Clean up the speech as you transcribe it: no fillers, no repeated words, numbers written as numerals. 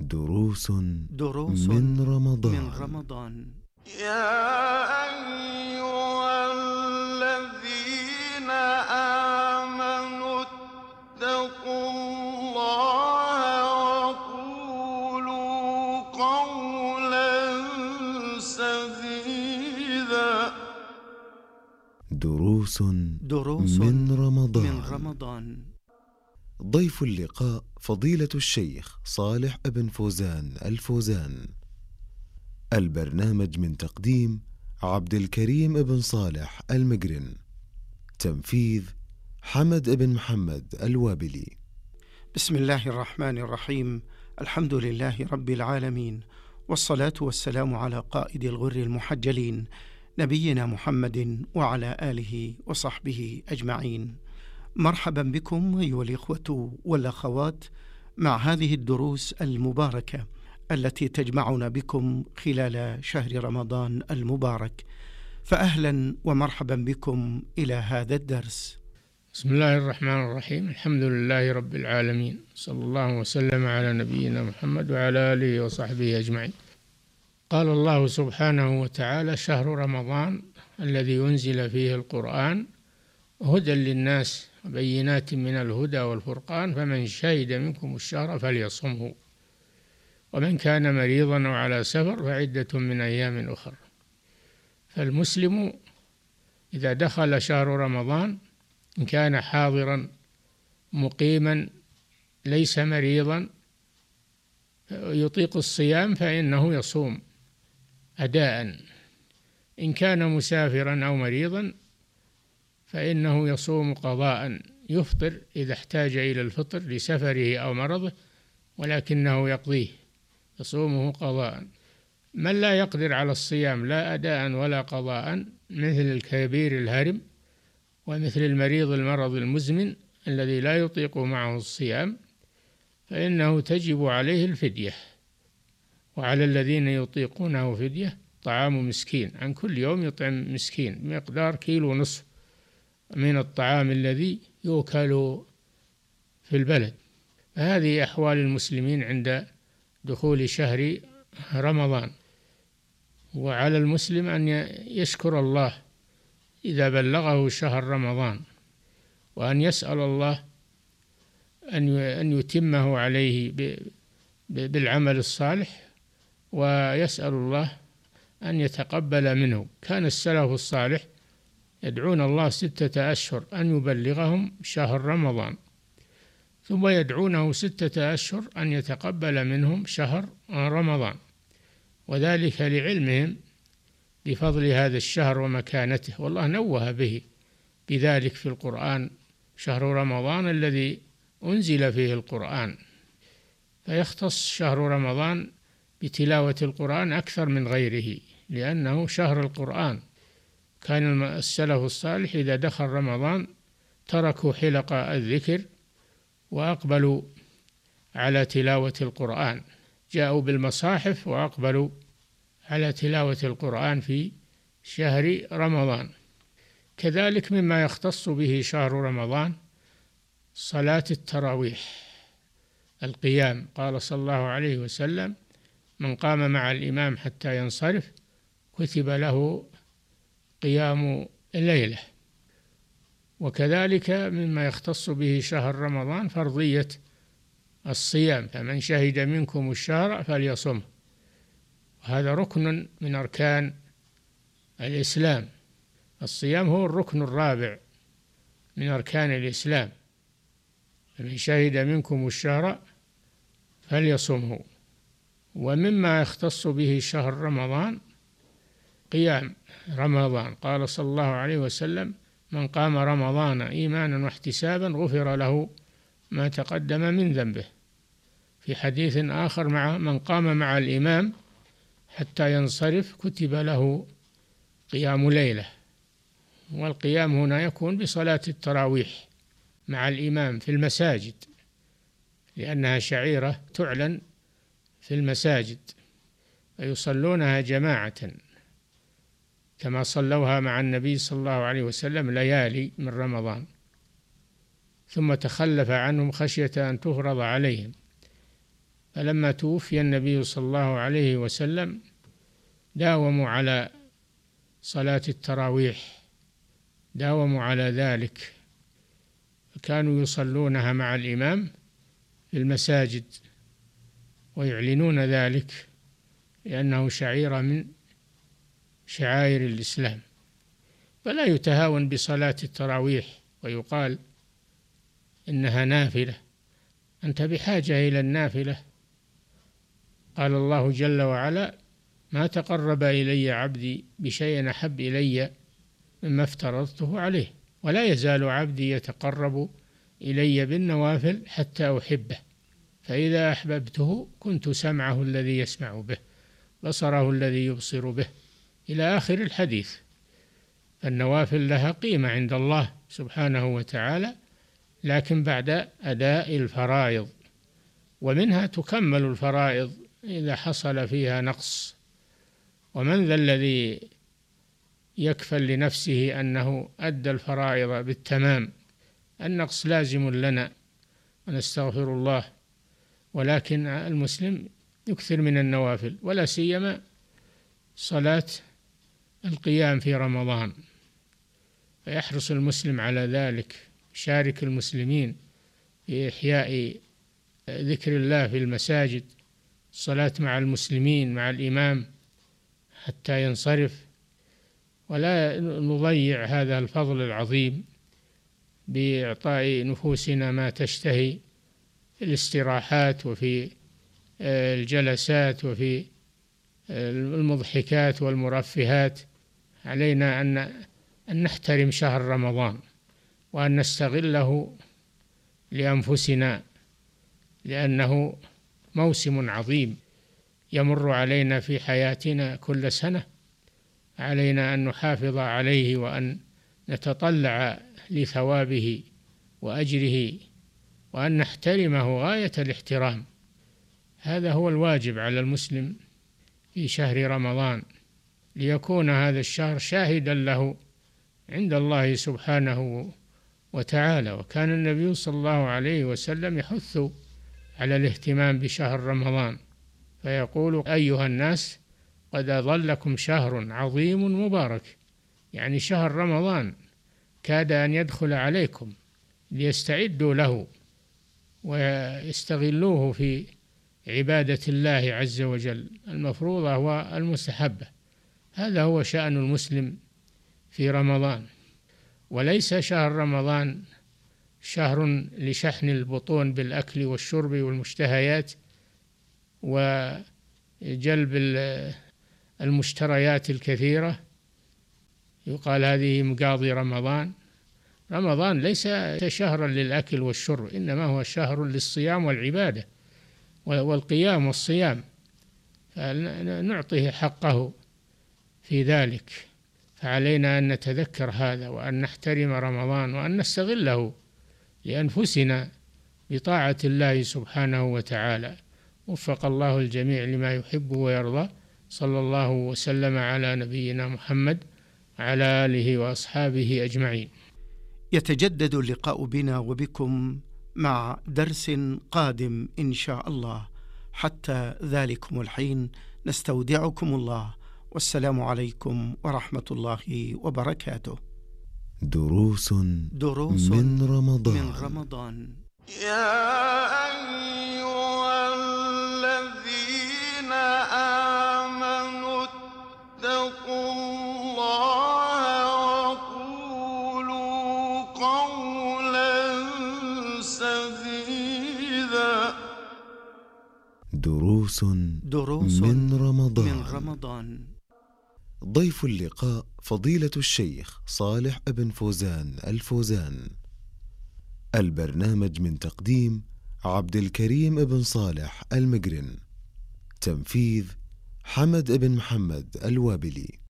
دروس من رمضان. يا أيها الذين آمنوا اتقوا الله وقولوا قولا سديدا. دروس من رمضان. ضيف اللقاء فضيلة الشيخ صالح بن فوزان الفوزان. البرنامج من تقديم عبد الكريم بن صالح المقرن. تنفيذ حمد بن محمد الوابلي. بسم الله الرحمن الرحيم. الحمد لله رب العالمين، والصلاة والسلام على قائد الغر المحجلين نبينا محمد وعلى آله وصحبه أجمعين. مرحبا بكم أيها الإخوة والأخوات مع هذه الدروس المباركة التي تجمعنا بكم خلال شهر رمضان المبارك، فأهلا ومرحبا بكم إلى هذا الدرس. بسم الله الرحمن الرحيم. الحمد لله رب العالمين، صلى الله وسلم على نبينا محمد وعلى آله وصحبه أجمعين. قال الله سبحانه وتعالى: شهر رمضان الذي أنزل فيه القرآن هدى للناس وبينات من الهدى والفرقان، فمن شهد منكم الشهر فليصمه، ومن كان مريضا أو على سفر فعدة من أيام أخر. فالمسلم إذا دخل شهر رمضان إن كان حاضرا مقيما ليس مريضا يطيق الصيام فإنه يصوم أداء، إن كان مسافرا أو مريضا فإنه يصوم قضاء، يفطر إذا احتاج إلى الفطر لسفره أو مرضه، ولكنه يقضيه، يصومه قضاء. من لا يقدر على الصيام لا أداء ولا قضاء، مثل الكبير الهرم ومثل المريض المرض المزمن الذي لا يطيق معه الصيام، فإنه تجب عليه الفدية. وعلى الذين يطيقونه فدية طعام مسكين، عن كل يوم يطعم مسكين بمقدار 1.5 كيلو من الطعام الذي يؤكل في البلد. هذه أحوال المسلمين عند دخول شهر رمضان. وعلى المسلم أن يشكر الله إذا بلغه شهر رمضان، وأن يسأل الله أن يتمه عليه بالعمل الصالح، ويسأل الله أن يتقبل منه. كان السلف الصالح يدعون الله 6 أشهر أن يبلغهم شهر رمضان، ثم يدعونه 6 أشهر أن يتقبل منهم شهر رمضان، وذلك لعلمهم بفضل هذا الشهر ومكانته، والله نوه به بذلك في القرآن: شهر رمضان الذي أنزل فيه القرآن. فيختص شهر رمضان بتلاوة القرآن أكثر من غيره، لأنه شهر القرآن. كان السلف الصالح إذا دخل رمضان تركوا حلق الذكر وأقبلوا على تلاوة القرآن، جاءوا بالمصاحف وأقبلوا على تلاوة القرآن في شهر رمضان. كذلك مما يختص به شهر رمضان صلاة التراويح، القيام. قال صلى الله عليه وسلم: من قام مع الإمام حتى ينصرف كتب له قيام الليلة. وكذلك مما يختص به شهر رمضان فرضية الصيام، فمن شهد منكم الشهر فليصمه، وهذا ركن من أركان الإسلام. الصيام هو الركن الرابع من أركان الإسلام، فمن شهد منكم الشهر فليصمه. ومما يختص به شهر رمضان قيام رمضان. قال صلى الله عليه وسلم: من قام رمضان إيمانا واحتسابا غفر له ما تقدم من ذنبه. في حديث آخر: من قام مع الإمام حتى ينصرف كتب له قيام ليلة. والقيام هنا يكون بصلاة التراويح مع الإمام في المساجد، لأنها شعيرة تعلن في المساجد، فيصلونها جماعة كما صلوها مع النبي صلى الله عليه وسلم ليالي من رمضان، ثم تخلف عنهم خشية أن تفرض عليهم، فلما توفي النبي صلى الله عليه وسلم داوموا على صلاة التراويح، داوموا على ذلك، كانوا يصلونها مع الإمام في المساجد ويعلنون ذلك لأنه شعيرة من شعائر الإسلام. فلا يتهاون بصلاة التراويح ويقال إنها نافلة، أنت بحاجة إلى النافلة. قال الله جل وعلا: ما تقرب إلي عبدي بشيء أحب إلي مما افترضته عليه، ولا يزال عبدي يتقرب إلي بالنوافل حتى أحبه، فإذا أحببته كنت سمعه الذي يسمع به، بصره الذي يبصر به، إلى آخر الحديث. فالنوافل لها قيمة عند الله سبحانه وتعالى، لكن بعد أداء الفرائض، ومنها تكمل الفرائض إذا حصل فيها نقص. ومن ذا الذي يكفل لنفسه أنه أدى الفرائض بالتمام؟ النقص لازم لنا ونستغفر الله، ولكن المسلم يكثر من النوافل، ولا سيما صلاة القيام في رمضان، فيحرص المسلم على ذلك، يشارك المسلمين في إحياء ذكر الله في المساجد، الصلاة مع المسلمين مع الإمام حتى ينصرف، ولا نضيع هذا الفضل العظيم بإعطاء نفوسنا ما تشتهي في الاستراحات وفي الجلسات وفي المضحكات والمرفهات. علينا أن نحترم شهر رمضان وأن نستغله لأنفسنا، لأنه موسم عظيم يمر علينا في حياتنا كل سنة، علينا أن نحافظ عليه وأن نتطلع لثوابه وأجره وأن نحترمه غاية الاحترام. هذا هو الواجب على المسلم في شهر رمضان، ليكون هذا الشهر شاهدا له عند الله سبحانه وتعالى. وكان النبي صلى الله عليه وسلم يحث على الاهتمام بشهر رمضان، فيقول: أيها الناس قد أظلكم شهر عظيم مبارك، يعني شهر رمضان كاد أن يدخل عليكم، ليستعدوا له ويستغلوه في عبادة الله عز وجل المفروضة والمستحبة. هذا هو شأن المسلم في رمضان، وليس شهر رمضان شهر لشحن البطون بالأكل والشرب والمشتهيات وجلب المشتريات الكثيرة، يقال هذه مقاضي رمضان. رمضان ليس شهرا للأكل والشرب، إنما هو شهر للصيام والعبادة والقيام والصيام، فنعطيه حقه في ذلك. فعلينا أن نتذكر هذا وأن نحترم رمضان وأن نستغله لأنفسنا بطاعة الله سبحانه وتعالى. وفق الله الجميع لما يحب ويرضى. صلى الله وسلم على نبينا محمد وعلى آله وأصحابه أجمعين. يتجدد اللقاء بنا وبكم مع درس قادم إن شاء الله. حتى ذلكم الحين نستودعكم الله، والسلام عليكم ورحمة الله وبركاته. دروس من رمضان. يا أيها الذين آمنوا اتقوا الله وقولوا قولا سديدا. دروس من رمضان. ضيف اللقاء فضيلة الشيخ صالح بن فوزان الفوزان. البرنامج من تقديم عبد الكريم بن صالح المقرن. تنفيذ حمد بن محمد الوابلي.